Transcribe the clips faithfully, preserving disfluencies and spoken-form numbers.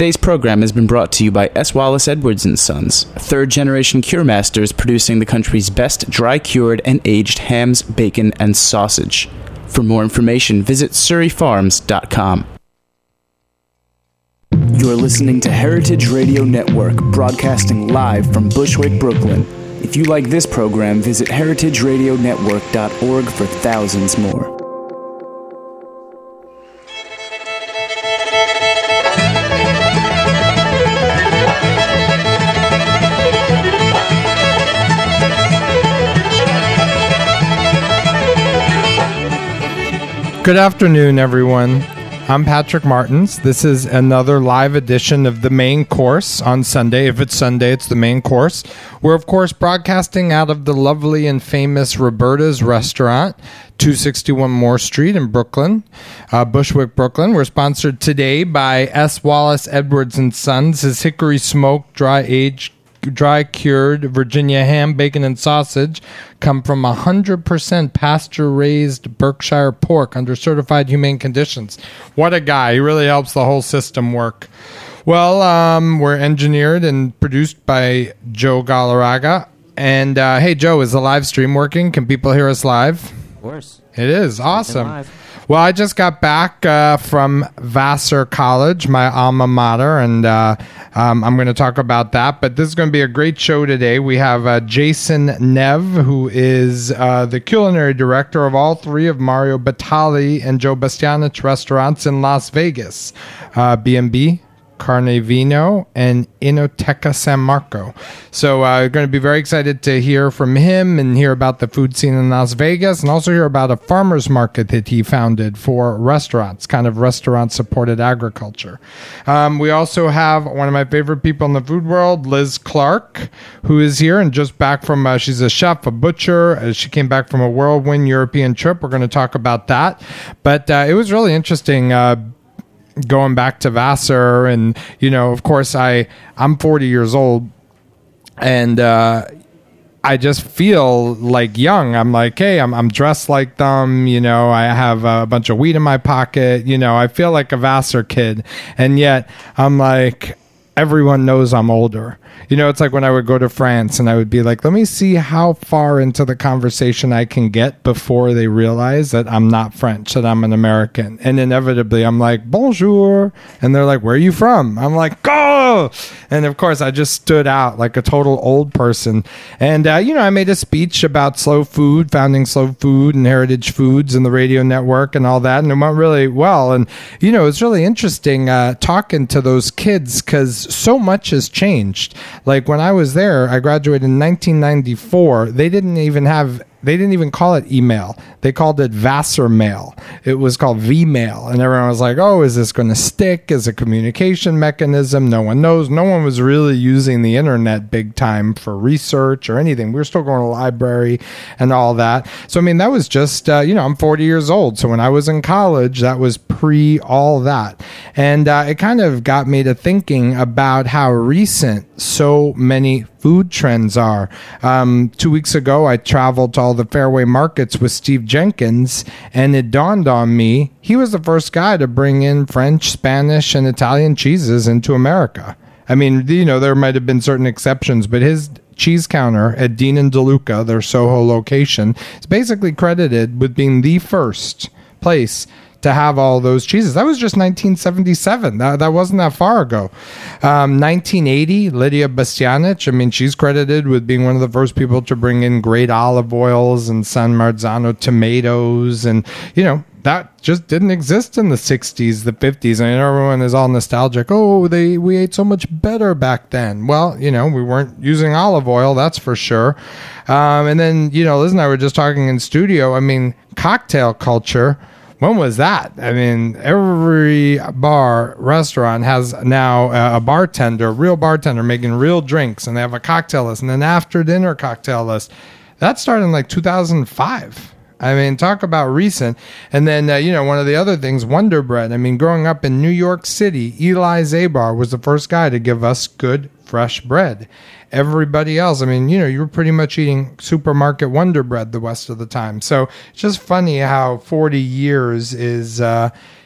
Today's program has been brought to you by S. Wallace Edwards and Sons, third-generation cure masters producing the country's best dry-cured and aged hams, bacon, and sausage. For more information, visit surrey farms dot com. You're listening to Heritage Radio Network, broadcasting live from Bushwick, Brooklyn. If you like this program, visit heritage radio network dot org for thousands more. Good afternoon, everyone. I'm Patrick Martins. This is another live edition of The Main Course on Sunday. If it's Sunday, it's The Main Course. We're, of course, broadcasting out of the lovely and famous Roberta's Restaurant, two sixty-one Moore Street in Brooklyn, uh, Bushwick, Brooklyn. We're sponsored today by S. Wallace Edwards and Sons. His hickory smoked, dry-aged, dry-cured Virginia ham, bacon, and sausage come from one hundred percent pasture-raised Berkshire pork under certified humane conditions. What a guy. He really helps the whole system work. Well, um, we're engineered and produced by Joe Galarraga. And, uh, hey, Joe, is the live stream working? Can people hear us live? Of course. It is. Awesome. Well, I just got back uh, from Vassar College, my alma mater, and uh, um, I'm going to talk about that. But this is going to be a great show today. We have uh, Jason Nev, who is uh, the culinary director of all three of Mario Batali and Joe Bastianich restaurants in Las Vegas, uh, B and B, Carne Vino, and Inoteca San Marco. So I'm uh, going to be very excited to hear from him and hear about the food scene in Las Vegas, and also hear about a farmer's market that he founded for restaurants, kind of restaurant-supported agriculture. Um, we also have one of my favorite people in the food world, Liz Clark, who is here and just back from, uh, she's a chef, a butcher. Uh, she came back from a whirlwind European trip. We're going to talk about that. But uh, it was really interesting uh, going back to Vassar, and you know, of course, I I'm forty years old, and uh, I just feel like young. I'm like, hey, I'm I'm dressed like them. You know, I have a bunch of weed in my pocket. You know, I feel like a Vassar kid, and yet I'm like, everyone knows I'm older. You know, it's like when I would go to France and I would be like, let me see how far into the conversation I can get before they realize that I'm not French, that I'm an American. And inevitably, I'm like, bonjour. And they're like, where are you from? I'm like, go! And of course, I just stood out like a total old person. And, uh, you know, I made a speech about slow food, founding Slow Food and Heritage Foods and the radio network and all that. And it went really well. And, you know, it's really interesting uh, talking to those kids because so much has changed. Like when I was there, I graduated in nineteen ninety-four. They didn't even have, they didn't even call it email. They called it Vassar Mail. It was called V-Mail. And everyone was like, oh, is this going to stick as a communication mechanism? No one knows. No one was really using the internet big time for research or anything. We were still going to the library and all that. So, I mean, that was just, uh, you know, I'm forty years old. So when I was in college, that was pre all that. And uh, it kind of got me to thinking about how recent so many food trends are. Um, two weeks ago, I traveled to all the Fairway markets with Steve Jenkins, and it dawned on me, he was the first guy to bring in French, Spanish, and Italian cheeses into America. I mean, you know, there might have been certain exceptions, but his cheese counter at Dean and DeLuca, their Soho location, is basically credited with being the first place to have all those cheeses. That was just nineteen seventy-seven. That, that wasn't that far ago. Um, nineteen eighty, Lydia Bastianich, I mean, she's credited with being one of the first people to bring in great olive oils and San Marzano tomatoes. And, you know, that just didn't exist in the sixties, the fifties. I mean, everyone is all nostalgic. Oh, they we ate so much better back then. Well, you know, we weren't using olive oil, that's for sure. Um, and then, you know, Liz and I were just talking in studio. I mean, cocktail culture, when was that? I mean, every bar, restaurant has now a bartender, a real bartender making real drinks, and they have a cocktail list and an after dinner cocktail list. That started in like two thousand five. I mean, talk about recent. And then, uh, you know, one of the other things, Wonder Bread. I mean, growing up in New York City, Eli Zabar was the first guy to give us good, fresh bread. Everybody else, I mean, you know, you were pretty much eating supermarket Wonder Bread the rest of the time. So it's just funny how forty years is uh,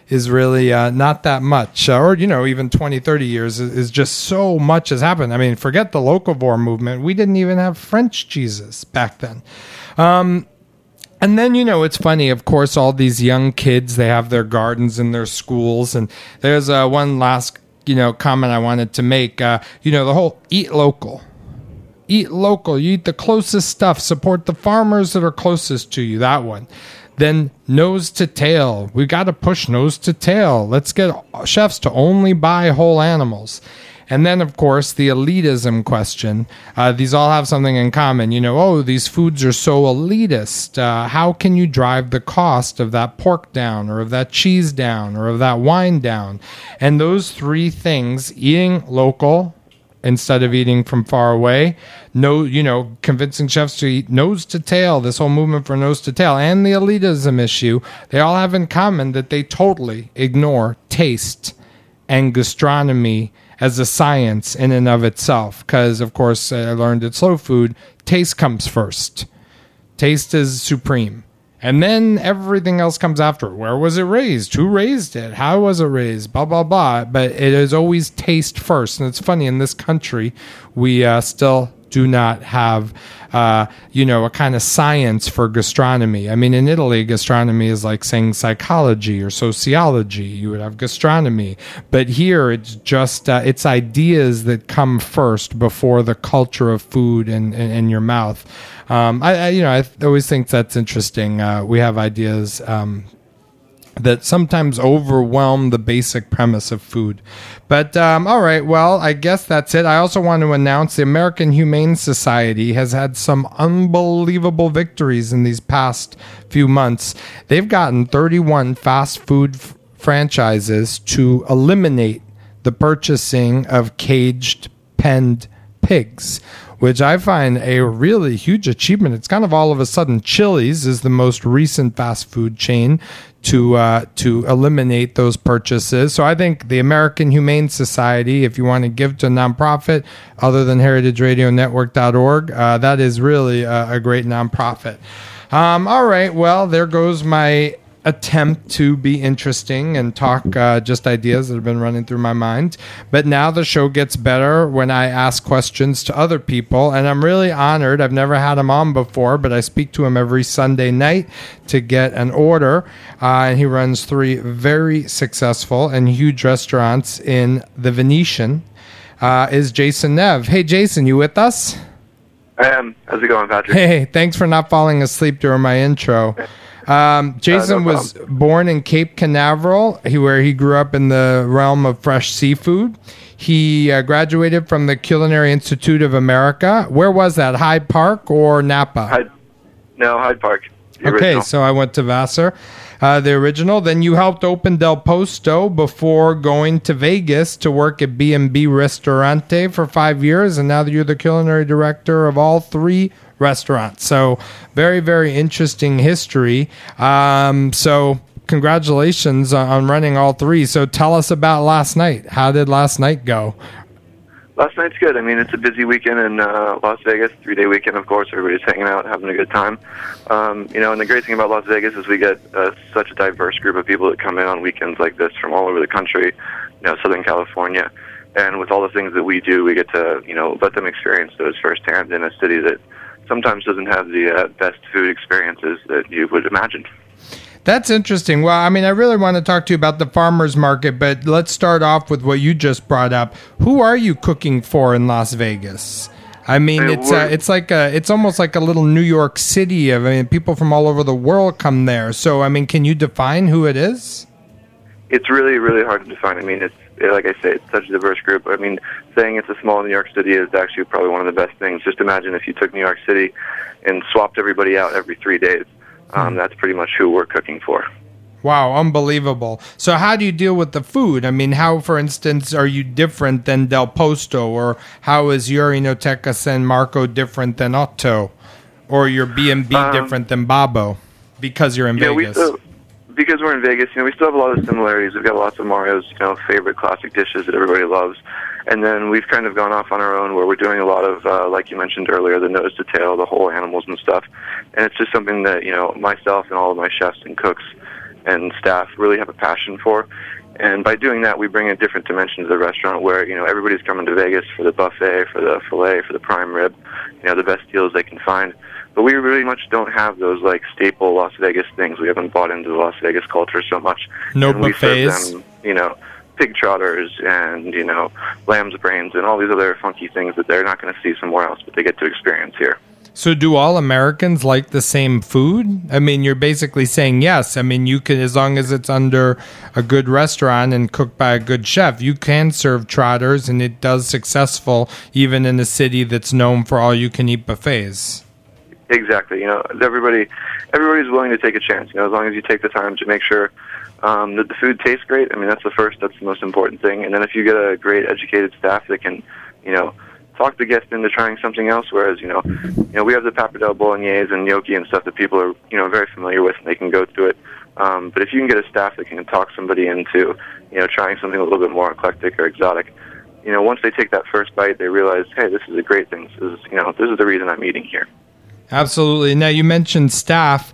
is really uh, not that much, uh, or, you know, even twenty, thirty years is, is just so much has happened. I mean, forget the locavore movement. We didn't even have French cheeses back then. Um, and then, you know, it's funny, of course, all these young kids, they have their gardens in their schools. And there's uh, one last, you know, comment I wanted to make. Uh, you know, the whole eat local. Eat local. You eat the closest stuff. Support the farmers that are closest to you. That one. Then nose to tail. We got to push nose to tail. Let's get chefs to only buy whole animals. And then, of course, the elitism question. Uh, these all have something in common. You know, oh, these foods are so elitist. Uh, how can you drive the cost of that pork down, or of that cheese down, or of that wine down? And those three things, eating local instead of eating from far away, no, you know, convincing chefs to eat nose to tail, this whole movement for nose to tail, and the elitism issue, they all have in common that they totally ignore taste and gastronomy as a science in and of itself. Because, of course, I learned at Slow Food, taste comes first. Taste is supreme. And then everything else comes after. Where was it raised? Who raised it? How was it raised? Blah, blah, blah. But it is always taste first. And it's funny, in this country, we uh, still do not have, uh, you know, a kind of science for gastronomy. I mean, in Italy, gastronomy is like saying psychology or sociology. You would have gastronomy. But here, it's just, uh, it's ideas that come first before the culture of food in, in, in your mouth. Um, I, I, you know, I th- always think that's interesting. Uh, we have ideas um, that sometimes overwhelm the basic premise of food. But, um, all right, well, I guess that's it. I also want to announce the American Humane Society has had some unbelievable victories in these past few months. They've gotten thirty-one fast food f- franchises to eliminate the purchasing of caged, penned pigs, which I find a really huge achievement. It's kind of all of a sudden Chili's is the most recent fast food chain to uh, to eliminate those purchases. So I think the American Humane Society, if you want to give to a nonprofit other than heritage radio network dot org, uh, that is really a, a great nonprofit. Um, all right, well, there goes my attempt to be interesting and talk uh, just ideas that have been running through my mind. But now the show gets better when I ask questions to other people, and I'm really honored. I've never had him on before, but I speak to him every Sunday night to get an order, uh, and he runs three very successful and huge restaurants in the Venetian, uh, is Jason Nev. Hey, Jason, you with us? I am. How's it going, Patrick? Hey, thanks for not falling asleep during my intro. Um, Jason uh, no was born in Cape Canaveral, he, where he grew up in the realm of fresh seafood. He uh, graduated from the Culinary Institute of America. Where was that, Hyde Park or Napa? Hyde, no, Hyde Park. Okay, original. So I went to Vassar, uh, the original. Then you helped open Del Posto before going to Vegas to work at B and B Ristorante for five years, and now you're the culinary director of all three restaurants. So very, very interesting history. Um, so congratulations on, on running all three. So tell us about last night. How did last night go? Last night's good. I mean, it's a busy weekend in uh, Las Vegas, three-day weekend, of course. Everybody's hanging out, having a good time. Um, you know, and the great thing about Las Vegas is we get uh, such a diverse group of people that come in on weekends like this from all over the country, you know, Southern California. And with all the things that we do, we get to, you know, let them experience those firsthand in a city that sometimes doesn't have the uh, best food experiences that you would imagine. That's interesting. Well, I mean, I really want to talk to you about the farmers market, but let's start off with what you just brought up. Who are you cooking for in Las Vegas? I mean, I mean it's uh, it's like a, it's almost like a little New York City. I mean, people from all over the world come there. So, I mean, can you define who it is? It's really, really hard to define. I mean, it's like I say, it's such a diverse group. I mean, saying it's a small New York City is actually probably one of the best things. Just imagine if you took New York City and swapped everybody out every three days. Um, that's pretty much who we're cooking for. Wow, unbelievable. So how do you deal with the food? I mean, how, for instance, are you different than Del Posto? Or how is your Enoteca San Marco different than Otto? Or your B and B um, different than Babbo? Because you're in yeah, Vegas. We still, because we're in Vegas, you know, we still have a lot of similarities. We've got lots of Mario's, you know, favorite classic dishes that everybody loves. And then we've kind of gone off on our own where we're doing a lot of, uh, like you mentioned earlier, the nose to tail, the whole animals and stuff. And it's just something that, you know, myself and all of my chefs and cooks and staff really have a passion for. And by doing that, we bring a different dimension to the restaurant where, you know, everybody's coming to Vegas for the buffet, for the filet, for the prime rib, you know, the best deals they can find. But we really much don't have those, like, staple Las Vegas things. We haven't bought into the Las Vegas culture so much. No and buffets. We serve them, you know, pig trotters and, you know, lamb's brains and all these other funky things that they're not going to see somewhere else, but they get to experience here. So do all Americans like the same food? I mean, you're basically saying yes. I mean, you can, as long as it's under a good restaurant and cooked by a good chef, you can serve trotters, and it does successful even in a city that's known for all-you-can-eat buffets. Exactly. You know, everybody, everybody's willing to take a chance. You know, as long as you take the time to make sure um, that the food tastes great. I mean, that's the first, that's the most important thing. And then if you get a great educated staff that can, you know, talk the guest into trying something else, whereas, you know, you know, we have the pappardelle bolognese and gnocchi and stuff that people are, you know, very familiar with, and they can go through it. Um, but if you can get a staff that can talk somebody into, you know, trying something a little bit more eclectic or exotic, you know, once they take that first bite, they realize, hey, this is a great thing. This is, you know, this is the reason I'm eating here. Absolutely. Now, you mentioned staff.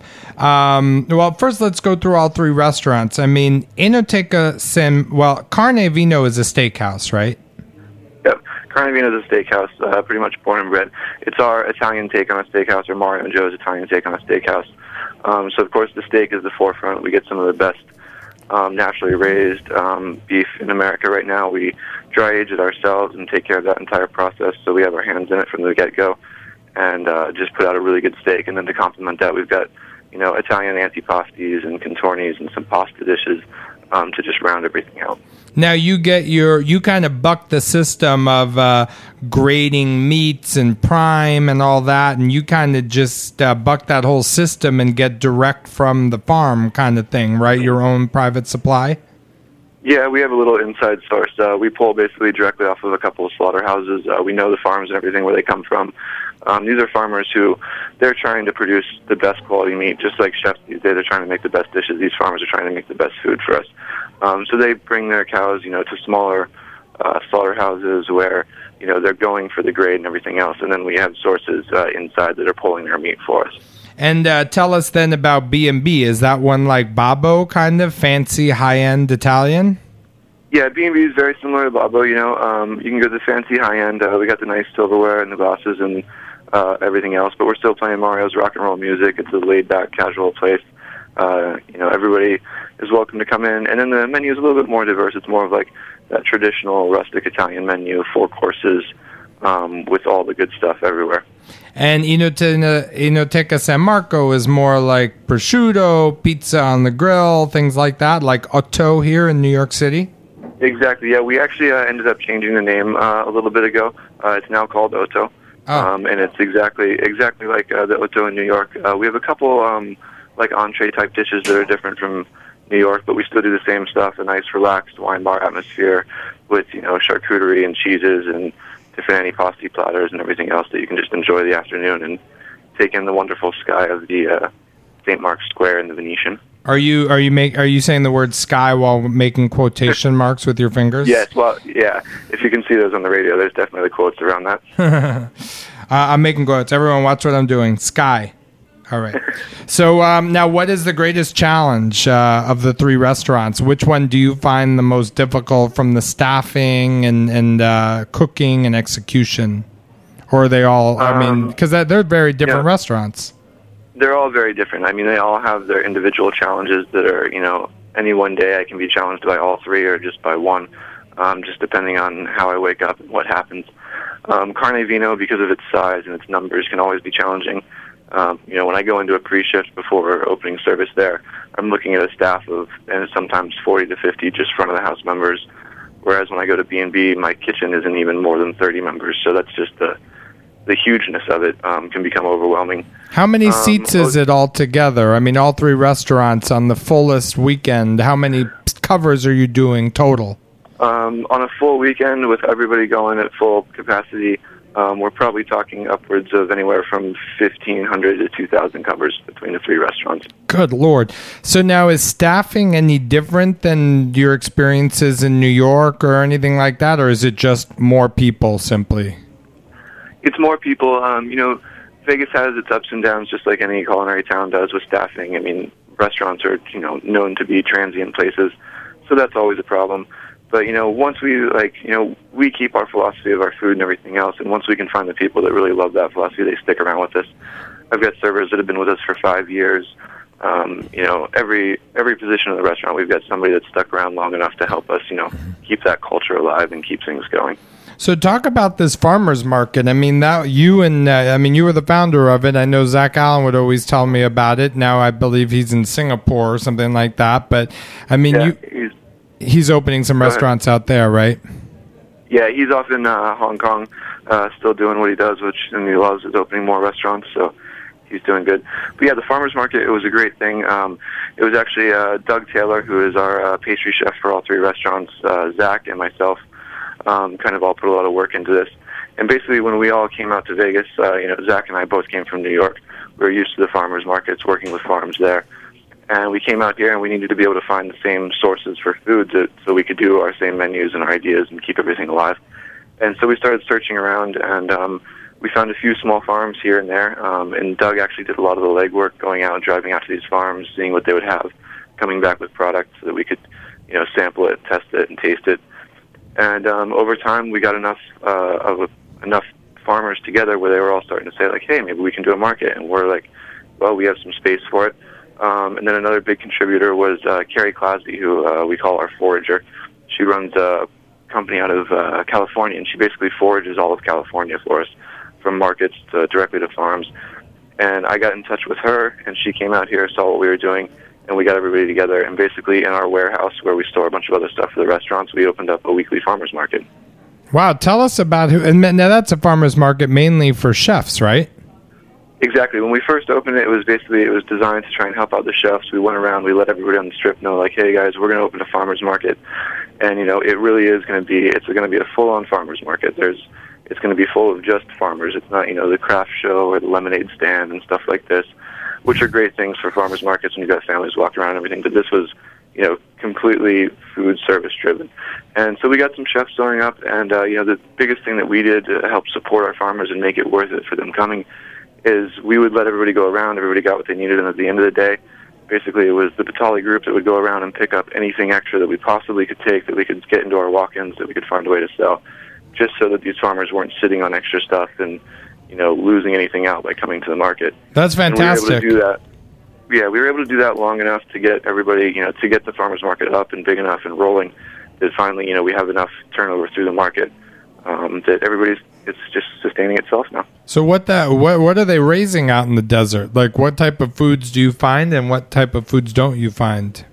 Um, well, first, let's go through all three restaurants. I mean, Enoteca Sim, well, Carne Vino is a steakhouse, right? Yep. Carne Vino is a steakhouse, uh, pretty much born and bred. It's our Italian take on a steakhouse, or Mario and Joe's Italian take on a steakhouse. Um, so, of course, the steak is the forefront. We get some of the best um, naturally raised um, beef in America right now. We dry age it ourselves and take care of that entire process, so we have our hands in it from the get-go, and uh, just put out a really good steak. And then to complement that, we've got, you know, Italian antipastis and contornis and some pasta dishes um, to just round everything out. Now you get your, you kind of buck the system of uh, grading meats and prime and all that, and you kind of just uh, buck that whole system and get direct from the farm kind of thing, right? Your own private supply? Yeah, we have a little inside source. Uh, we pull basically directly off of a couple of slaughterhouses. Uh, we know the farms and everything where they come from. Um, these are farmers who, they're trying to produce the best quality meat, just like chefs these days are trying to make the best dishes. These farmers are trying to make the best food for us. Um, so they bring their cows, you know, to smaller uh, slaughterhouses where, you know, they're going for the grade and everything else. And then we have sources uh, inside that are pulling their meat for us. And uh, tell us then about B and B. Is that one like Babbo, kind of fancy, high-end Italian? Yeah, B and B is very similar to Babbo. You know, um, you can go to the fancy high-end. Uh, we got the nice silverware and the glasses and uh, everything else, but we're still playing Mario's rock and roll music. It's a laid-back, casual place. Uh, you know, everybody is welcome to come in. And then the menu is a little bit more diverse. It's more of like that traditional rustic Italian menu, four courses, um, with all the good stuff everywhere. And Enoteca, Enoteca San Marco is more like prosciutto, pizza on the grill, things like that, like Otto here in New York City? Exactly, yeah. We actually uh, ended up changing the name uh, a little bit ago. Uh, it's now called Otto. Oh. Um, and it's exactly exactly like uh, the Otto in New York. Uh, we have a couple um, like entree-type dishes that are different from New York, but we still do the same stuff, a nice, relaxed wine bar atmosphere with, you know, charcuterie and cheeses and different antipasti platters and everything else that you can just enjoy the afternoon and take in the wonderful sky of the uh, Saint Mark's Square in the Venetian. Are you are you make are you saying the word sky while making quotation marks with your fingers? Yes, well, yeah. If you can see those on the radio, there's definitely quotes around that. uh, I'm making quotes. Everyone, watch what I'm doing. Sky. All right. So um, now, what is the greatest challenge uh, of the three restaurants? Which one do you find the most difficult from the staffing and and uh, cooking and execution? Or are they all? I mean, because they're very different yeah. restaurants. They're all very different. I mean, they all have their individual challenges that are, you know, any one day I can be challenged by all three or just by one, um, just depending on how I wake up and what happens. Um, Carne Vino, because of its size and its numbers, can always be challenging. Um, you know, when I go into a pre-shift before opening service there, I'm looking at a staff of, and sometimes forty to fifty just front-of-the-house members, whereas when I go to B and B, my kitchen isn't even more than thirty members, so that's just the the hugeness of it um, can become overwhelming. How many um, seats is it all together? I mean, all three restaurants on the fullest weekend, how many covers are you doing total? Um, on a full weekend with everybody going at full capacity, um, we're probably talking upwards of anywhere from fifteen hundred to two thousand covers between the three restaurants. Good Lord. So now, is staffing any different than your experiences in New York or anything like that, or is it just more people simply? It's more people. Um, you know, Vegas has its ups and downs, just like any culinary town does with staffing. I mean, restaurants are, you know, known to be transient places, so that's always a problem. But, you know, once we, like, you know, we keep our philosophy of our food and everything else, and once we can find the people that really love that philosophy, they stick around with us. I've got servers that have been with us for five years. Um, you know, every every position in the restaurant, we've got somebody that's stuck around long enough to help us, you know, keep that culture alive and keep things going. So talk about this farmers market. I mean, that you and uh, I mean, you were the founder of it. I know Zach Allen would always tell me about it. Now I believe he's in Singapore or something like that. But I mean, yeah, you, he's, he's opening some restaurants out there, right? Yeah, he's off in uh, Hong Kong, uh, still doing what he does, which and he loves is opening more restaurants. So he's doing good. But yeah, the farmers market, it was a great thing. Um, it was actually uh, Doug Taylor, who is our uh, pastry chef for all three restaurants, uh, Zach and myself. Um, kind of all put a lot of work into this. And basically when we all came out to Vegas, uh, you know, Zach and I both came from New York. We were used to the farmers markets, working with farms there. And we came out here and we needed to be able to find the same sources for food to, so we could do our same menus and our ideas and keep everything alive. And so we started searching around, and um, we found a few small farms here and there. Um, and Doug actually did a lot of the legwork, going out and driving out to these farms, seeing what they would have, coming back with products so that we could, you know, sample it, test it, and taste it. And um, over time, we got enough uh, of a, enough farmers together where they were all starting to say, like, hey, maybe we can do a market. And we're like, well, we have some space for it. Um, and then another big contributor was uh, Carrie Clasby, who uh, we call our forager. She runs a company out of uh, California, and she basically forages all of California for us, from markets to directly to farms. And I got in touch with her, and she came out here, saw what we were doing, and we got everybody together, and basically in our warehouse where we store a bunch of other stuff for the restaurants, we opened up a weekly farmers market. Wow, tell us about who, and now that's a farmers market mainly for chefs, right? Exactly. When we first opened it, it was basically, it was designed to try and help out the chefs. We went around, we let everybody on the strip know, like, hey guys, we're going to open a farmers market. And, you know, it really is going to be, it's going to be a full-on farmers market. There's, it's going to be full of just farmers. It's not, you know, the craft show or the lemonade stand and stuff like this, which are great things for farmers markets when you've got families walking around and everything. But this was, you know, completely food service driven. And so we got some chefs showing up, and, uh, you know, the biggest thing that we did to help support our farmers and make it worth it for them coming is we would let everybody go around. Everybody got what they needed, and at the end of the day, basically it was the Batali group that would go around and pick up anything extra that we possibly could take, that we could get into our walk-ins, that we could find a way to sell, just so that these farmers weren't sitting on extra stuff and, you know, losing anything out by coming to the market. That's fantastic. And we were able to do that. Yeah, we were able to do that long enough to get everybody, you know, to get the farmers market up and big enough and rolling that finally, you know, we have enough turnover through the market um, that everybody's, it's just sustaining itself now. So what that what what are they raising out in the desert? Like, what type of foods do you find, and what type of foods don't you find?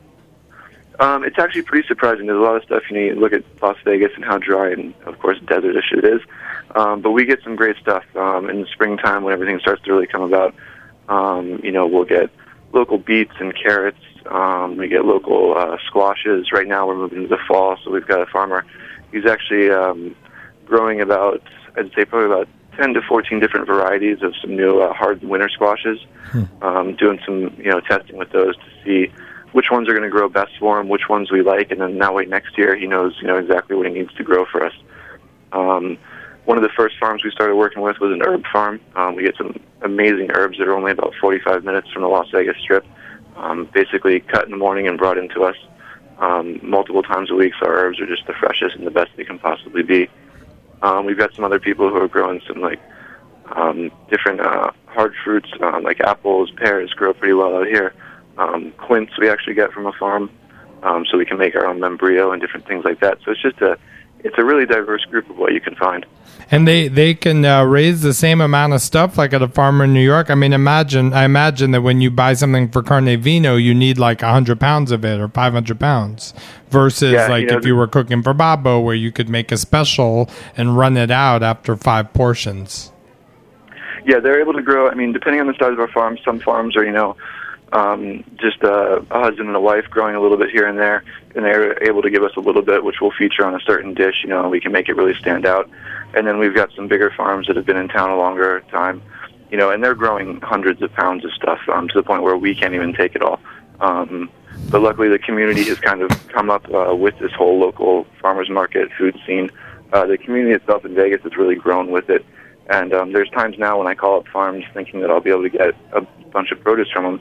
Um, it's actually pretty surprising. There's a lot of stuff, you know, you look at Las Vegas and how dry and, of course, desertish it is. Um, but we get some great stuff um, in the springtime when everything starts to really come about. Um, you know, we'll get local beets and carrots. Um, we get local uh, squashes. Right now we're moving into the fall, so we've got a farmer. He's actually um, growing about, I'd say probably about ten to fourteen different varieties of some new uh, hard winter squashes. Hmm. Um, doing some, you know, testing with those to see which ones are going to grow best for him, which ones we like, and then that way next year he knows, you know, exactly what he needs to grow for us. Um, one of the first farms we started working with was an herb farm. Um, we get some amazing herbs that are only about forty-five minutes from the Las Vegas Strip, um, basically cut in the morning and brought into us um, multiple times a week, so our herbs are just the freshest and the best they can possibly be. Um, we've got some other people who are growing some, like, um, different uh, hard fruits, um, like apples, pears grow pretty well out here. Um, quince we actually get from a farm, um, so we can make our own membrillo and different things like that. So it's just a, it's a really diverse group of what you can find. And they, they can uh, raise the same amount of stuff like at a farmer in New York. I mean, imagine I imagine that when you buy something for Carne Vino, you need like one hundred pounds of it or five hundred pounds versus yeah, like you know, if you were cooking for Babbo, where you could make a special and run it out after five portions. Yeah, they're able to grow. I mean, depending on the size of our farms, some farms are, you know, Um, just a, a husband and a wife growing a little bit here and there, and they're able to give us a little bit, which we'll feature on a certain dish, you know, and we can make it really stand out. And then we've got some bigger farms that have been in town a longer time, you know, and they're growing hundreds of pounds of stuff um, to the point where we can't even take it all. Um, but luckily the community has kind of come up uh, with this whole local farmers market food scene. Uh, the community itself in Vegas has really grown with it. And um, there's times now when I call up farms thinking that I'll be able to get a bunch of produce from them,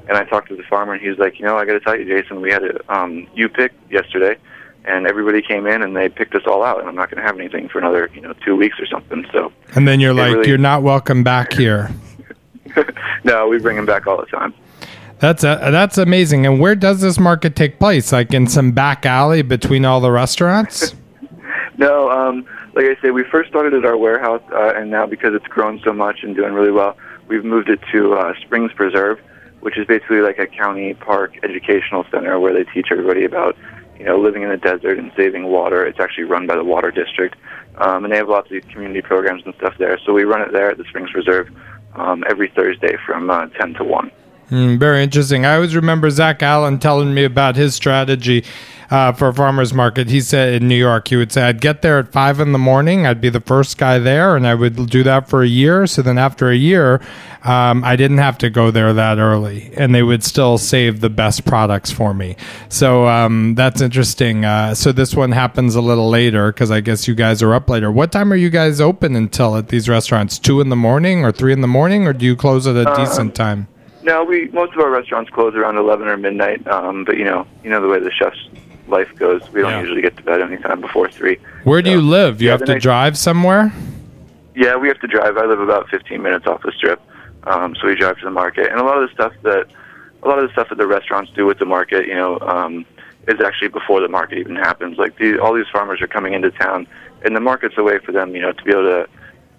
And I talked to the farmer, and he was like, you know, I got to tell you, Jason, we had a um, you pick yesterday, and everybody came in, and they picked us all out, and I'm not going to have anything for another, you know, two weeks or something. So. And then you're like, really, you're not welcome back here. No, we bring them back all the time. That's a, that's amazing. And where does this market take place? Like in some back alley between all the restaurants? No, um, like I said, we first started at our warehouse, uh, and now because it's grown so much and doing really well, we've moved it to uh, Springs Preserve, which is basically like a county park educational center where they teach everybody about, you know, living in the desert and saving water. It's actually run by the Water District, um, and they have lots of community programs and stuff there. So we run it there at the Springs Preserve um, every Thursday from uh, ten to one. Mm, very interesting. I always remember Zach Allen telling me about his strategy uh, for a farmer's market. He said in New York, he would say, I'd get there at five in the morning. I'd be the first guy there, and I would do that for a year. So then after a year, um, I didn't have to go there that early, and they would still save the best products for me. So um, that's interesting. Uh, so this one happens a little later because I guess you guys are up later. What time are you guys open until at these restaurants? Two in the morning or three in the morning, or do you close at a uh, decent time? No, we most of our restaurants close around eleven or midnight. Um, but you know, you know the way the chef's life goes. We don't yeah. usually get to bed anytime before three. Where do so, you live? You yeah, have to night, drive somewhere? Yeah, we have to drive. I live about fifteen minutes off the strip, um, so we drive to the market. And a lot of the stuff that a lot of the stuff that the restaurants do with the market, you know, um, is actually before the market even happens. Like the, all these farmers are coming into town, and the market's a way for them, you know, to be able to.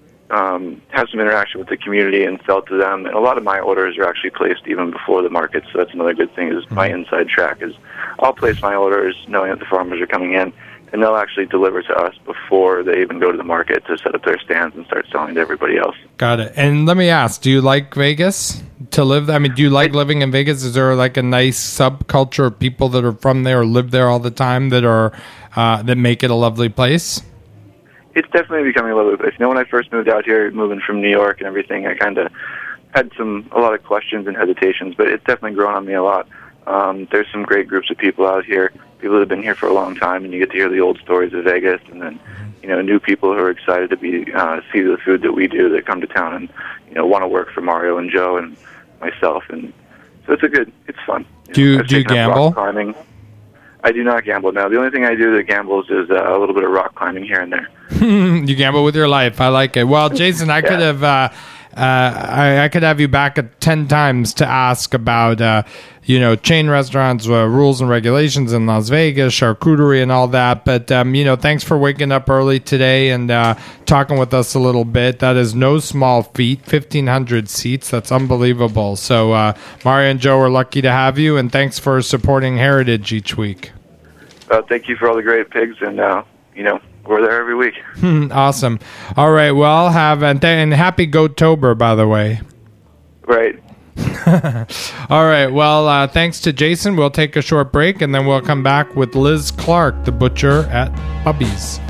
Um, have some interaction with the community and sell to them. And a lot of my orders are actually placed even before the market, so that's another good thing is mm-hmm. my inside track is I'll place my orders knowing that the farmers are coming in, and they'll actually deliver to us before they even go to the market to set up their stands and start selling to everybody else. Got it. And let me ask, do you like Vegas to live? I mean, do you like living in Vegas? Is there like a nice subculture of people that are from there or live there all the time that are uh, that make it a lovely place? It's definitely becoming a lovely place. You know, when I first moved out here, moving from New York and everything, I kind of had some a lot of questions and hesitations, but it's definitely grown on me a lot. Um, there's some great groups of people out here, people that have been here for a long time, and you get to hear the old stories of Vegas, and then, you know, new people who are excited to be uh, see the food that we do that come to town and, you know, want to work for Mario and Joe and myself, and so it's a good, it's fun. You do know, you, do you gamble? Rock climbing. I do not gamble now. The only thing I do that gambles is uh, a little bit of rock climbing here and there. You gamble with your life. I like it. Well, Jason, I yeah. could have uh, uh, I, I could have you back at ten times to ask about uh, you know chain restaurants, uh, rules and regulations in Las Vegas, charcuterie, and all that. But um, you know, thanks for waking up early today and uh, talking with us a little bit. That is no small feat. fifteen hundred seats. That's unbelievable. So uh, Mario and Joe are lucky to have you, and thanks for supporting Heritage each week. Uh, thank you for all the great pigs, and uh, you know. We're there every week. Awesome. All right. Well, have and, th- and happy Goattober, by the way. Right. All right. Well, uh, thanks to Jason. We'll take a short break, and then we'll come back with Liz Clark, the butcher at Bubby's.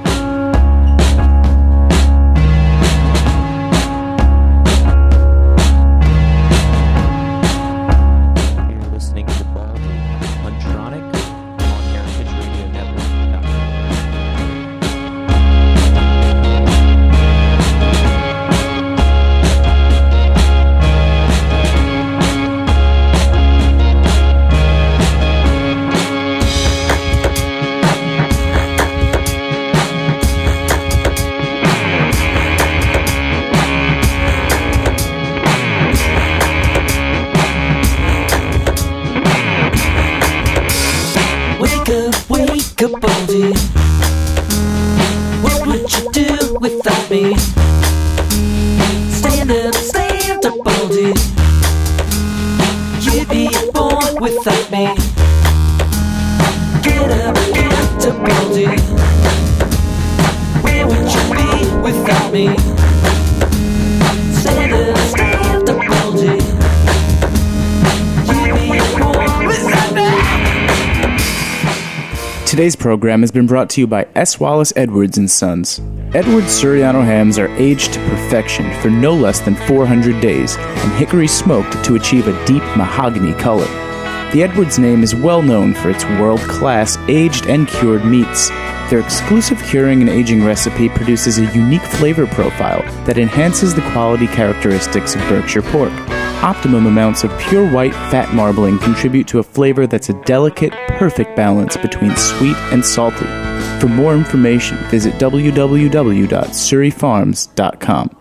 What would you do without me? Stand up, stand up, Baldy. You'd be born without me. Get up, get up, Baldy. Where would you be without me? Stand up, stand up, Baldy. You'd be born without me. Today's program has been brought to you by S. Wallace Edwards and Sons. Edwards Suriano hams are aged to perfection for no less than four hundred days and hickory smoked to achieve a deep mahogany color. The Edwards name is well known for its world-class aged and cured meats. Their exclusive curing and aging recipe produces a unique flavor profile that enhances the quality characteristics of Berkshire pork. Optimum amounts of pure white fat marbling contribute to a flavor that's a delicate, perfect balance between sweet and salty. For more information, visit w w w dot surrey farms dot com.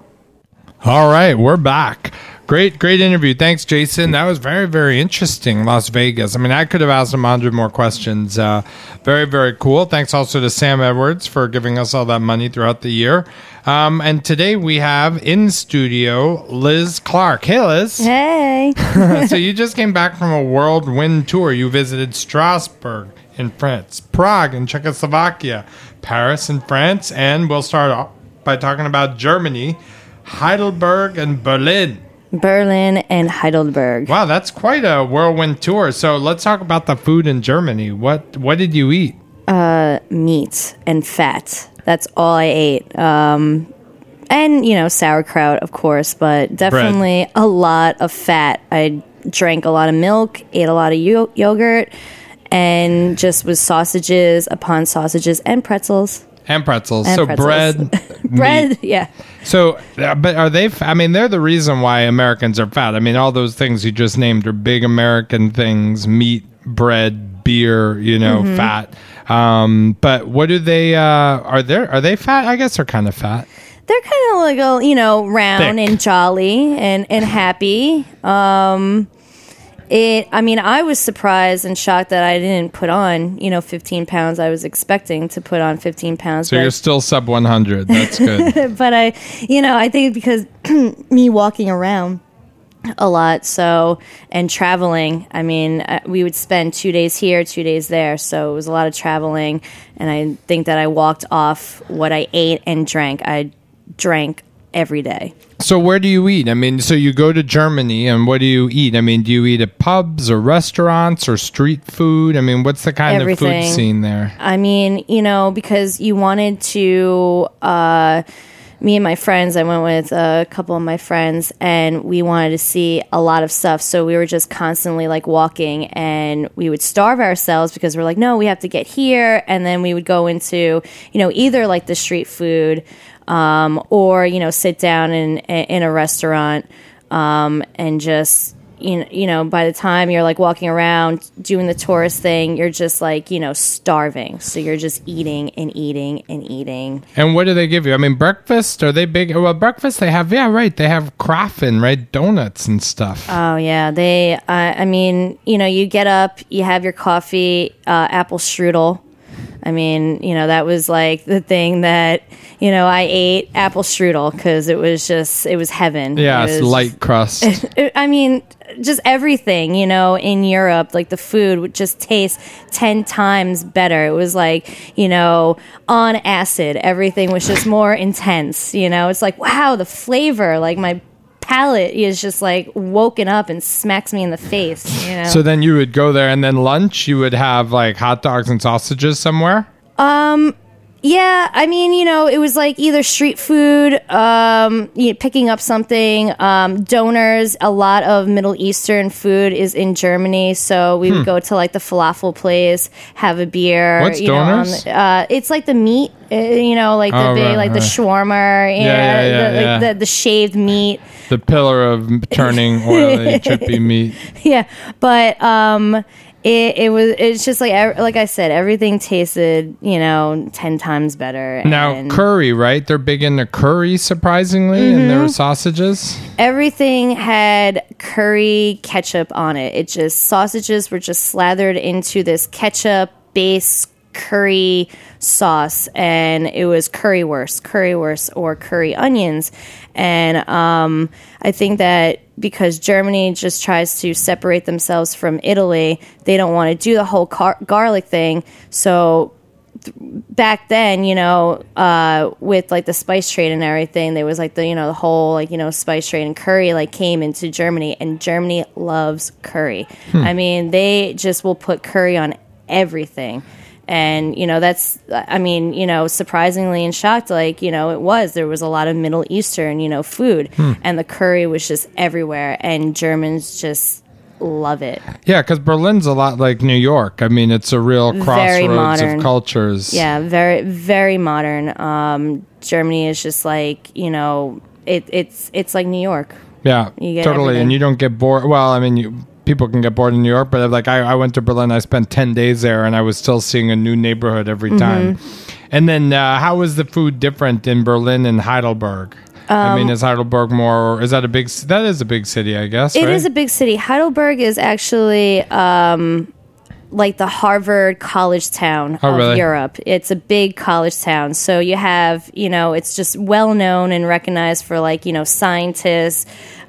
All right, we're back. Great, great interview. Thanks, Jason. That was very, very interesting, Las Vegas. I mean, I could have asked him a hundred more questions. Uh, very, very cool. Thanks also to Sam Edwards for giving us all that money throughout the year. Um, and today we have in studio Liz Clark. Hey, Liz. Hey. So you just came back from a whirlwind tour. You visited Strasbourg in France, Prague in Czechoslovakia, Paris in France, and we'll start off by talking about Germany, Heidelberg, and Berlin. Berlin and Heidelberg. Wow, that's quite a whirlwind tour. So let's talk about the food in Germany. What what did you eat? Uh, meat and fat. That's all I ate. Um, and, you know, sauerkraut, of course, but definitely Bread. a lot of fat. I drank a lot of milk, ate a lot of yo- yogurt, and just was sausages upon sausages and pretzels. And pretzels. And so pretzels. bread, bread, meat. yeah. So, uh, but are they? F- I mean, they're the reason why Americans are fat. I mean, all those things you just named are big American things: meat, bread, beer. You know, mm-hmm. fat. Um, but what do they? Uh, are they? Are they fat? I guess they're kind of fat. They're kind of like a, you know, round Thick. and jolly and and happy. Um, It, I mean, I was surprised and shocked that I didn't put on, you know, fifteen pounds. I was expecting to put on fifteen pounds. So but, you're still sub one hundred. That's good. But I, you know, I think because me walking around a lot, so, and traveling, I mean, uh, we would spend two days here, two days there. So it was a lot of traveling. And I think that I walked off what I ate and drank. I drank every day. So where do you eat? I mean, so you go to Germany, and what do you eat? I mean, do you eat at pubs or restaurants or street food? I mean, what's the kind Everything. of food scene there? I mean, you know, because you wanted to, uh, me and my friends, I went with a couple of my friends, and we wanted to see a lot of stuff. So we were just constantly like walking, and we would starve ourselves because we're like, no, we have to get here. And then we would go into, you know, either like the street food, Um, or, you know, sit down in in a restaurant um, and just, you know, you know, by the time you're like walking around doing the tourist thing, you're just like, you know, starving. So you're just eating and eating and eating. And what do they give you? I mean, breakfast, are they big? Well, breakfast they have, yeah, right. They have Krafen, right? Donuts and stuff. Oh, yeah. They, uh, I mean, you know, you get up, you have your coffee, uh, apple strudel. I mean, you know, that was like the thing that, you know, I ate apple strudel because it was just, it was heaven. Yeah, it it's was, light crust. It, I mean, just everything, you know, in Europe, like the food would just taste ten times better. It was like, you know, on acid. Everything was just more intense, you know. It's like, wow, the flavor, like my palate is just like woken up and smacks me in the face, you know. So then you would go there, and then lunch you would have like hot dogs and sausages somewhere? Um yeah, I mean, you know, it was like either street food, um, you know, picking up something, um, donors. A lot of Middle Eastern food is in Germany, so we hmm. would go to like the falafel place, have a beer. What's you donors? Know, on the, uh, it's like the meat, uh, you know, like the oh, big, right, like right. the shawarma, yeah, yeah, yeah, yeah, the, yeah. Like the, the shaved meat. The pillar of turning oily, chippy meat. Yeah, but um. It, it was. It's just like like I said, everything tasted, you know, ten times better. Now and curry, right? They're big into curry, surprisingly, mm-hmm. and their sausages. Everything had curry ketchup on it. It just sausages were just slathered into this ketchup base curry sauce, and it was currywurst, currywurst, or curry onions. And um, I think that because Germany just tries to separate themselves from Italy, they don't want to do the whole car- garlic thing. So th- back then, you know, uh, with like the spice trade and everything, there was like the, you know, the whole like, you know, spice trade, and curry like came into Germany, and Germany loves curry. Hmm. I mean, they just will put curry on everything. And, you know, that's, I mean, you know, surprisingly and shocked, like, you know, it was. There was a lot of Middle Eastern, you know, food. Hmm. And the curry was just everywhere. And Germans just love it. Yeah, because Berlin's a lot like New York. I mean, it's a real Very crossroads modern. of cultures. Yeah, very very modern. Um, Germany is just like, you know, it, it's it's like New York. Yeah, You get totally. everything. And you don't get bored. Well, I mean, you, people can get bored in New York, but like I, I went to Berlin, I spent ten days there, and I was still seeing a new neighborhood every time. Mm-hmm. And then uh, how is the food different in Berlin and Heidelberg? I mean, is Heidelberg more, is that a big, c- that is a big city, I guess, It right? is a big city. Heidelberg is actually um, like the Harvard college town Oh, of really? Europe. It's a big college town. So you have, you know, it's just well known and recognized for like, you know, scientists.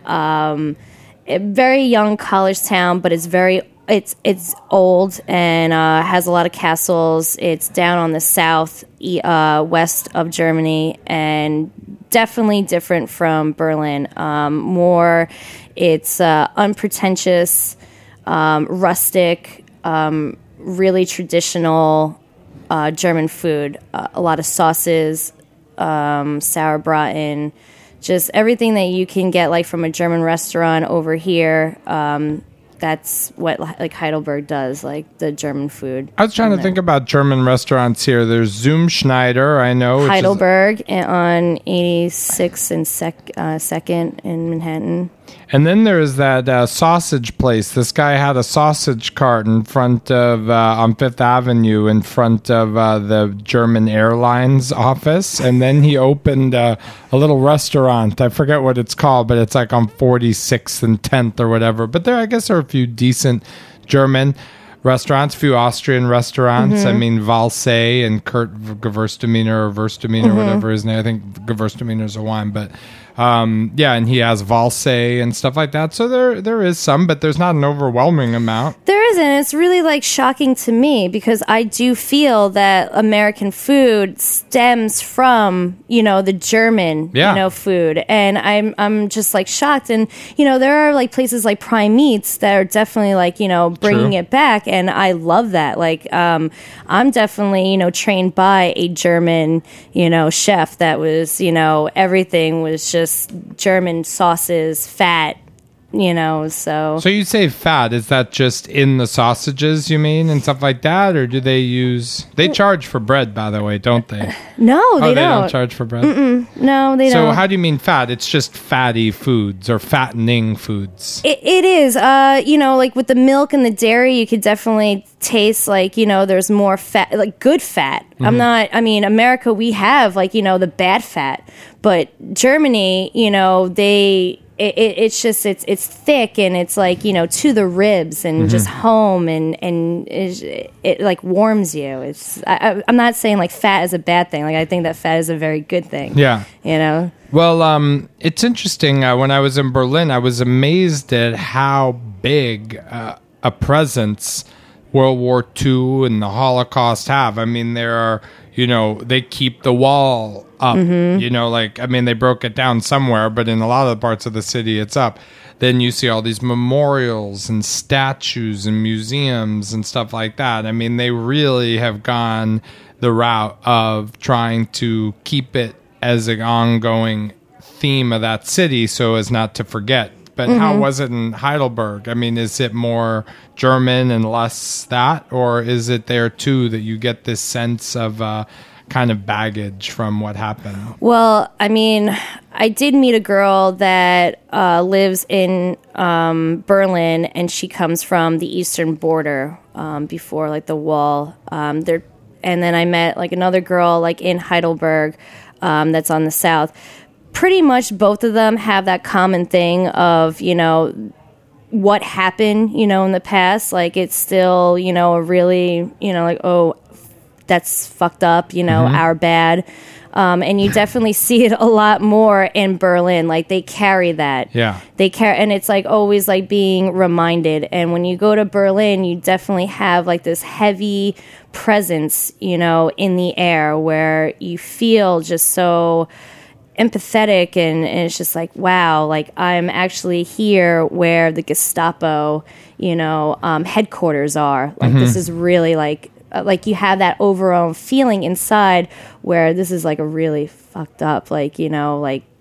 Um, a very young college town, but it's very it's it's old and uh, has a lot of castles. It's down on the south e- uh, west of Germany and definitely different from Berlin. Um, more, it's uh, unpretentious, um, rustic, um, really traditional uh, German food. Uh, a lot of sauces, um, sauerbraten, just everything that you can get like from a German restaurant over here. Um, that's what like Heidelberg does, like the German food. I was trying to think about German restaurants here. There's Zoom Schneider, I know. which is- Heidelberg and on eighty-sixth and sec, uh, second in Manhattan. And then there's that uh, sausage place. This guy had a sausage cart in front of, uh, on Fifth Avenue, in front of uh, the German Airlines office. And then he opened uh, a little restaurant. I forget what it's called, but it's like on forty-sixth and tenth or whatever. But there, I guess, there are a few decent German restaurants, few Austrian restaurants. I mean, Valsay and Kurt Gewürztraminer or Würsteminer, whatever his name. I think Gewürztraminer is a wine, but um, yeah, and he has Valsay and stuff like that. So there, there is some, but there's not an overwhelming amount. There isn't. It's really like shocking to me because I do feel that American food stems from, you know, the German, Yeah. you know, food. And I'm I'm just like shocked. And, you know, there are like places like Prime Meats that are definitely like, you know, bringing True. it back. And I love that. Like, um, I'm definitely, you know, trained by a German, you know, chef that was, you know, everything was just German sauces, fat, you know, so. So you say fat, is that just in the sausages, you mean, and stuff like that? Or do they use, they charge for bread, by the way, don't they? No, they oh, they don't. don't charge for bread? No, they So don't. how do you mean fat? It's just fatty foods or fattening foods. It, it is. Uh, you know, like with the milk and the dairy, you could definitely taste like, you know, there's more fat, like good fat. Mm-hmm. I'm not, I mean, America, we have like, you know, the bad fat. But Germany, you know, they, it, it, it's just, it's it's thick and it's like, you know, to the ribs and Mm-hmm. just home and, and it, it like warms you. It's, I, I- I'm not saying like fat is a bad thing. Like, I think that fat is a very good thing. Yeah. You know? Well, um, it's interesting. Uh, when I was in Berlin, I was amazed at how big uh, a presence World War Two and the Holocaust have. I mean, there are, you know, they keep the wall up. You know, like, I mean, they broke it down somewhere, but in a lot of the parts of the city, it's up. Then you see all these memorials and statues and museums and stuff like that. I mean, they really have gone the route of trying to keep it as an ongoing theme of that city so as not to forget. But how was it in Heidelberg? I mean, is it more German and less that? Or is it there too that you get this sense of uh, kind of baggage from what happened? Well, I mean, I did meet a girl that uh, lives in um, Berlin, and she comes from the eastern border um, before, like, the wall. Um, there, and then I met, like, another girl, like, in Heidelberg um, that's on the south. Pretty much both of them have that common thing of, you know, what happened, you know, in the past. Like, it's still, you know, a really, you know, like, oh, that's fucked up, you know, our bad. Um, and you definitely see it a lot more in Berlin. Like, they carry that. Yeah. They carry, and it's like always like being reminded. And when you go to Berlin, you definitely have like this heavy presence, you know, in the air where you feel just so empathetic, and, and it's just like, wow, like I'm actually here where the Gestapo, you know, um, headquarters are. Like, this is really like, uh, like you have that overall feeling inside where this is like a really fucked up, like, you know, like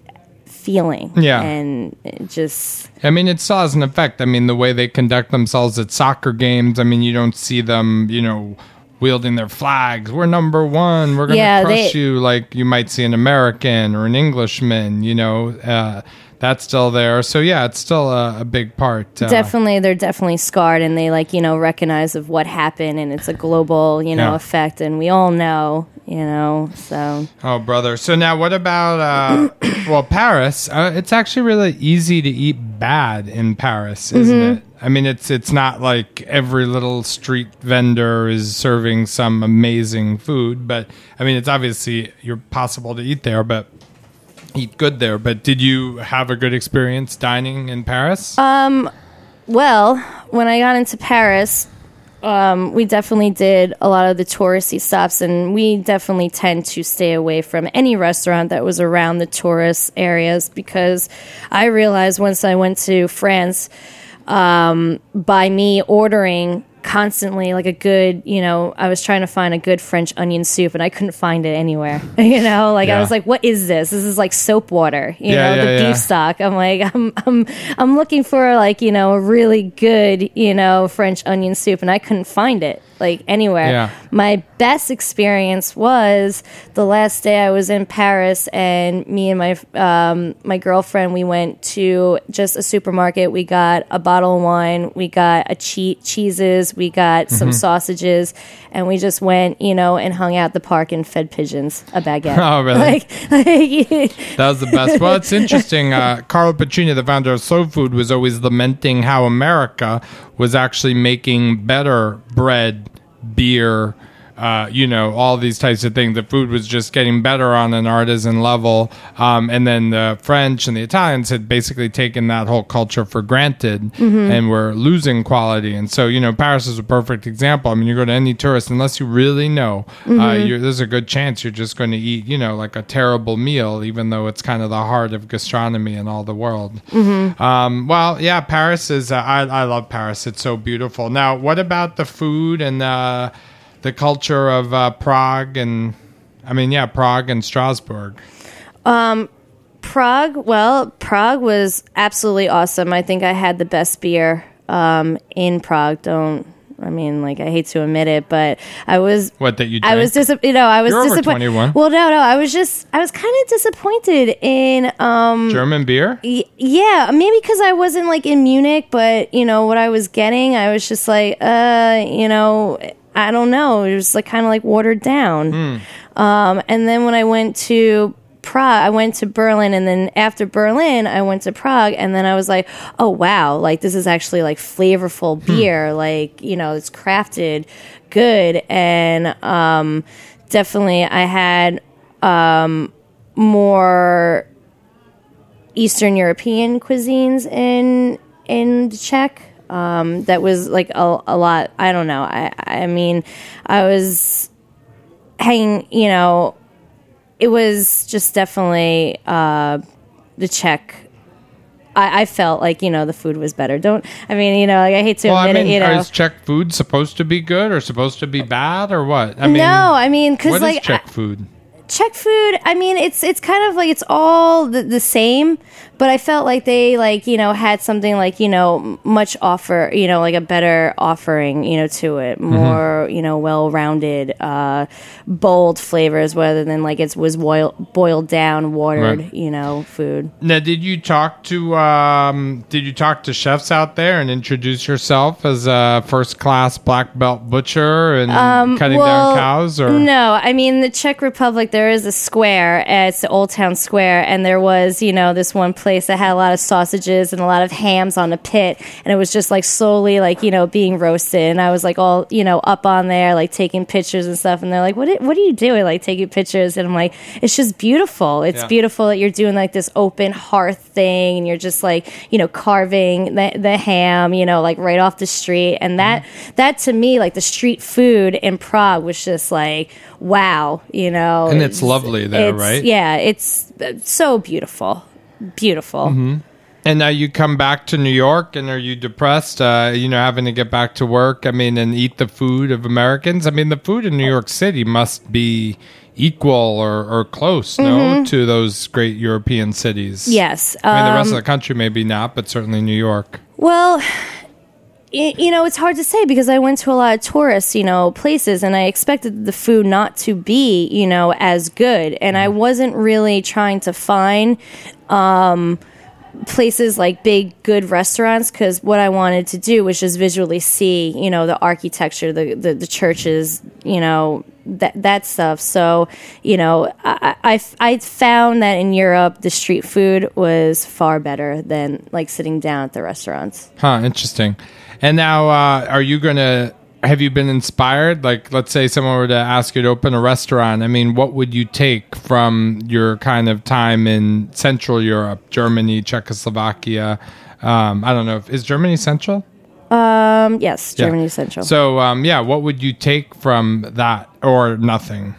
feeling. Yeah. And it just... I mean, it still has an effect. I mean, the way they conduct themselves at soccer games, I mean, you don't see them, you know, wielding their flags. We're number one. We're going to Yeah, crush they- you, like you might see an American or an Englishman, you know. Uh, that's still there. So, yeah, it's still a, a big part. Uh, Definitely, they're definitely scarred, and they like you know recognize of what happened, and it's a global you know Yeah. effect, and we all know you know. So Oh, brother. So now what about, uh, well, Paris? Uh, it's actually really easy to eat bad in Paris, isn't Mm-hmm. it? I mean, it's it's not like every little street vendor is serving some amazing food, but I mean, it's obviously you're possible to eat there, but eat good there. But did you have a good experience dining in Paris? Uh, well, when I got into Paris, um, we definitely did a lot of the touristy stops, and we definitely tend to stay away from any restaurant that was around the tourist areas because I realized once I went to France, um, by me ordering constantly like a good, you know, I was trying to find a good French onion soup and I couldn't find it anywhere. You know, like Yeah. I was like, what is this? This is like soap water, you Yeah, know, yeah, the yeah. beef stock. I'm like, I'm I'm I'm looking for like, you know, a really good, you know, French onion soup and I couldn't find it like anywhere. Yeah. My best experience was the last day I was in Paris, and me and my um, my girlfriend, we went to just a supermarket. We got a bottle of wine, we got a che- cheeses, we got some sausages, and we just went, you know, and hung out at the park and fed pigeons a baguette. Oh, really? Like, like That was the best. Well, it's interesting. Uh, Carlo Pacini, the founder of Soul Food, was always lamenting how America was actually making better bread, beer, uh, you know, all these types of things. The food was just getting better on an artisan level. Um, and then the French and the Italians had basically taken that whole culture for granted and were losing quality. And so, you know, Paris is a perfect example. I mean, you go to any tourist, unless you really know, uh, you're, there's a good chance you're just going to eat, you know, like a terrible meal, even though it's kind of the heart of gastronomy in all the world. Um, well, yeah, Paris is, uh, I, I love Paris. It's so beautiful. Now, what about the food and uh, the culture of uh, Prague and, I mean, yeah, Prague and Strasbourg? Prague, well, Prague was absolutely awesome. I think I had the best beer um, in Prague. Don't, I mean, like, I hate to admit it, but I was. What, that you I was drank? dis- you know, I was You're over disappointed. twenty-one. Well, no, no, I was just, I was kind of disappointed in, um, German beer? y- yeah, maybe because I wasn't like in Munich, but you know what I was getting, I was just like, uh, you know, I don't know, it was like kind of like watered down. Um, and then when I went to Prague, I went to Berlin, and then after Berlin, I went to Prague, and then I was like, oh wow, like this is actually like flavorful beer, like, you know, it's crafted good, and um, definitely I had um, more Eastern European cuisines in in Czech. Um, that was like a, a lot. I don't know. I I mean, I was hanging. You know, it was just definitely uh, the Czech. I, I felt like, you know, the food was better. Don't I mean, you know, like I hate to Well, I admit mean, it. You know, is Czech food supposed to be good or supposed to be bad or what? I mean, no, I mean, because what like is Czech food? Czech food, I mean, it's it's kind of like it's all the, the same, but I felt like they like, you know, had something like, you know, m- much offer, you know, like a better offering, you know, to it, more, you know, well-rounded, uh, bold flavors rather than like it was boil, boiled down, watered, Right. you know, food. Now, did you talk to um, did you talk to chefs out there and introduce yourself as a first class black belt butcher and cutting Um, Well, down cows? Or no, I mean the Czech Republic. There is a square. uh, It's the Old Town Square, and there was, you know, this one place that had a lot of sausages and a lot of hams on a pit, and it was just like slowly, like, you know, being roasted. And I was like all, you know, up on there, like taking pictures and stuff. And they're like, "What? i- What are you doing? Like taking pictures?" And I'm like, "It's just beautiful. It's Yeah. beautiful that you're doing like this open hearth thing, and you're just like, you know, carving the the ham, you know, like right off the street." And that that to me, like the street food in Prague was just like, wow, you know. And it's lovely there, it's- right? Yeah, it's uh, so beautiful, beautiful. And now you come back to New York, and are you depressed, uh, you know, having to get back to work, I mean, and eat the food of Americans? I mean, the food in New York City must be equal or, or close, no, to those great European cities. Yes. I mean, the rest um, of the country maybe not, but certainly New York. Well, y- you know, it's hard to say because I went to a lot of tourist, you know, places, and I expected the food not to be, you know, as good. And I wasn't really trying to find um, places like big, good restaurants, because what I wanted to do was just visually see, you know, the architecture, the, the, the churches, you know, that that stuff. So, you know, I, I, I found that in Europe, the street food was far better than like sitting down at the restaurants. Huh, interesting. And now, uh, are you going to, have you been inspired? Like, let's say someone were to ask you to open a restaurant. I mean, what would you take from your kind of time in Central Europe, Germany, Czechoslovakia? Um, I don't know. If, is Germany Central? Um, yes, Yeah. Germany Central. So, um, yeah, what would you take from that or nothing?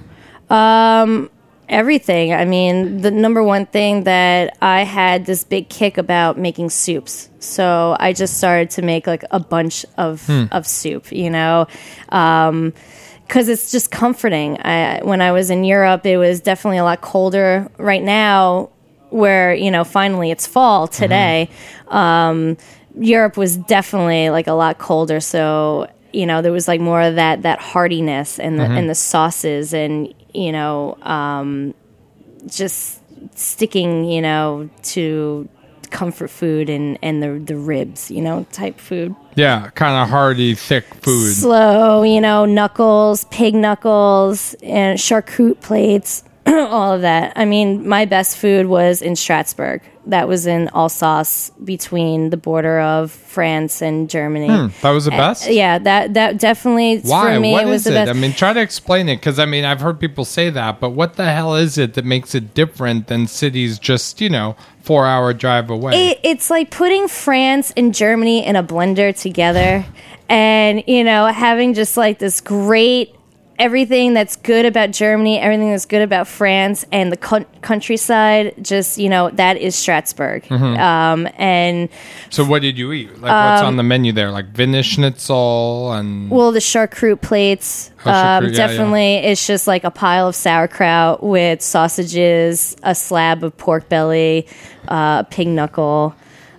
Everything. I mean, the number one thing that I had this big kick about making soups. So I just started to make like a bunch of, of soup, you know, um, cause it's just comforting. I, when I was in Europe, it was definitely a lot colder. Right now, where, you know, finally it's fall today, um, Europe was definitely like a lot colder. So, you know, there was like more of that, that heartiness and the, and the sauces and, you know, um, just sticking, you know, to comfort food and, and the the ribs, you know, type food. Yeah, kind of hearty, thick food. Slow, you know, knuckles, pig knuckles, and charcuterie plates, all of that. I mean, my best food was in Strasbourg. That was in Alsace, between the border of France and Germany. Hmm, that was the best? Uh, yeah, that that definitely Why? for me What it was is the it? best. I mean, try to explain it, because I mean, I've heard people say that, but what the hell is it that makes it different than cities just, you know, four hour drive away? It, it's like putting France and Germany in a blender together, and you know, having just like this great everything that's good about Germany, everything that's good about France, and the co- countryside. Just, you know, that is Strasbourg. Mm-hmm. Um, and So what did you eat? Like, what's on the menu there? Like Wiener Schnitzel and... well, the charcuterie plates. Oh, charcuterie, um, yeah, definitely, it's just like a pile of sauerkraut with sausages, a slab of pork belly, uh, pig knuckle.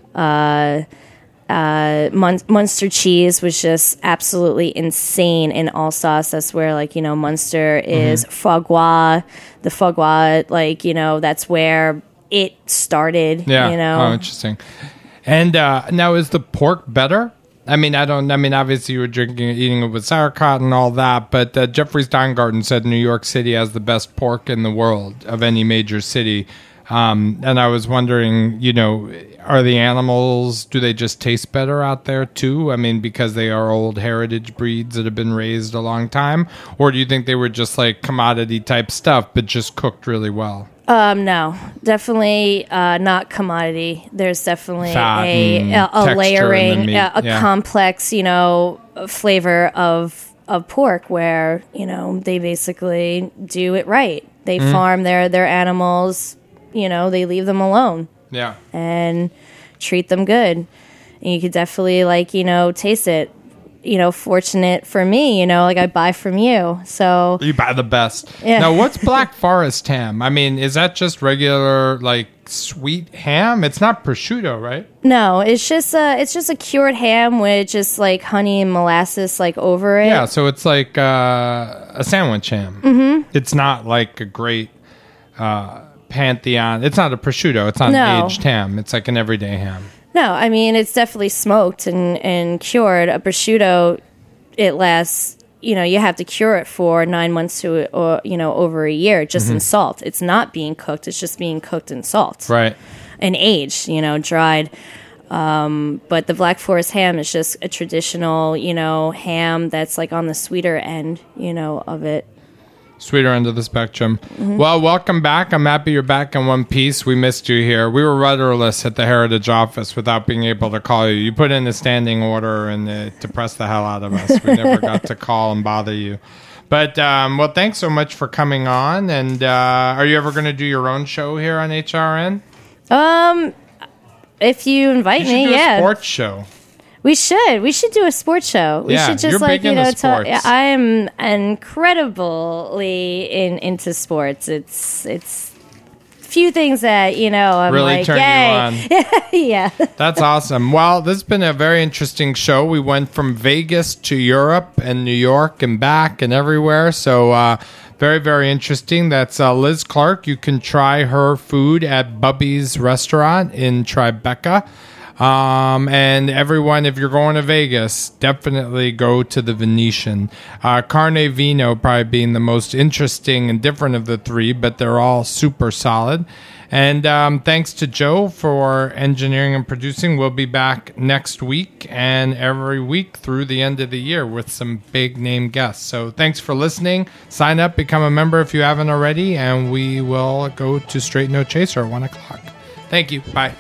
Uh, uh, Mun- Munster cheese was just absolutely insane in Alsace. That's where, like, you know, Munster is foie gras. The foie gras, like, you know, that's where it started. Yeah. You know, Oh, interesting. And uh, now, is the pork better? I mean, I don't. I mean, obviously, you were drinking, eating it with sauerkraut and all that. But uh, Jeffrey Steingarten said New York City has the best pork in the world of any major city. Um, and I was wondering, you know, are the animals, do they just taste better out there too? I mean, because they are old heritage breeds that have been raised a long time? Or do you think they were just like commodity type stuff, but just cooked really well? Um, no, definitely uh, not commodity. There's definitely Fat a, and a, a texture in the layering, meat, a, a yeah. complex, you know, flavor of of pork, where, you know, they basically do it right. They Mm-hmm. farm their their animals. You know, they leave them alone Yeah. and treat them good. And you could definitely, like, you know, taste it. You know, fortunate for me, you know, like I buy from you. So You buy the best. Yeah. Now, what's Black Forest ham? I mean, is that just regular, like, sweet ham? It's not prosciutto, right? no, it's just a it's just a cured ham with just like honey and molasses like over it. Yeah, so it's like uh, a sandwich ham. Mm-hmm. It's not like a great uh, Pantheon. It's not a prosciutto. It's not No. an aged ham. It's like an everyday ham. No, I mean, it's definitely smoked and, and cured. A prosciutto, it lasts, you know, you have to cure it for nine months to, or, you know, over a year just in salt. It's not being cooked. It's just being cooked in salt. Right. And aged, you know, dried. Um, but the Black Forest ham is just a traditional, you know, ham that's like on the sweeter end, you know, of it. Sweeter end of the spectrum. Mm-hmm. Well, welcome back. I'm happy you're back in one piece. We missed you here. We were rudderless at the Heritage office without being able to call you. You put in a standing order and it depressed the hell out of us. We never got to call and bother you. But, um, well, thanks so much for coming on. And uh, are you ever going to do your own show here on H R N? Um, if you invite You should me, do yeah. a sports show. We should. We should do a sports show. We Yeah, should just you're like, big you into know, talk. sports. I'm incredibly in into sports. It's it's few things that, you know, I'm Really like, turn you yay. on. Yeah. That's awesome. Well, this has been a very interesting show. We went from Vegas to Europe and New York and back and everywhere. So, uh, very, very interesting. That's uh, Liz Clark. You can try her food at Bubby's Restaurant in Tribeca. Um, and everyone, if you're going to Vegas, definitely go to the Venetian. Uh, Carne Vino probably being the most interesting and different of the three, but they're all super solid. And um, thanks to Joe for engineering and producing. We'll be back next week and every week through the end of the year with some big name guests. So thanks for listening. Sign up, become a member if you haven't already, and we will go to Straight No Chaser at one o'clock. Thank you. Bye.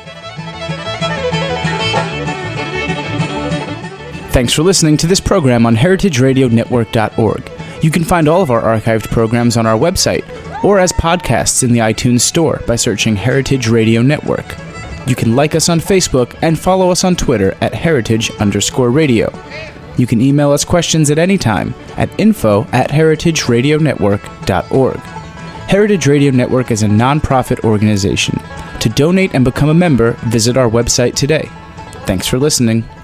Thanks for listening to this program on heritage radio network dot org. You can find all of our archived programs on our website or as podcasts in the iTunes Store by searching Heritage Radio Network. You can like us on Facebook and follow us on Twitter at heritage underscore radio. You can email us questions at any time at info at heritage radio network dot org. Heritage Radio Network is a non-profit organization. To donate and become a member, visit our website today. Thanks for listening.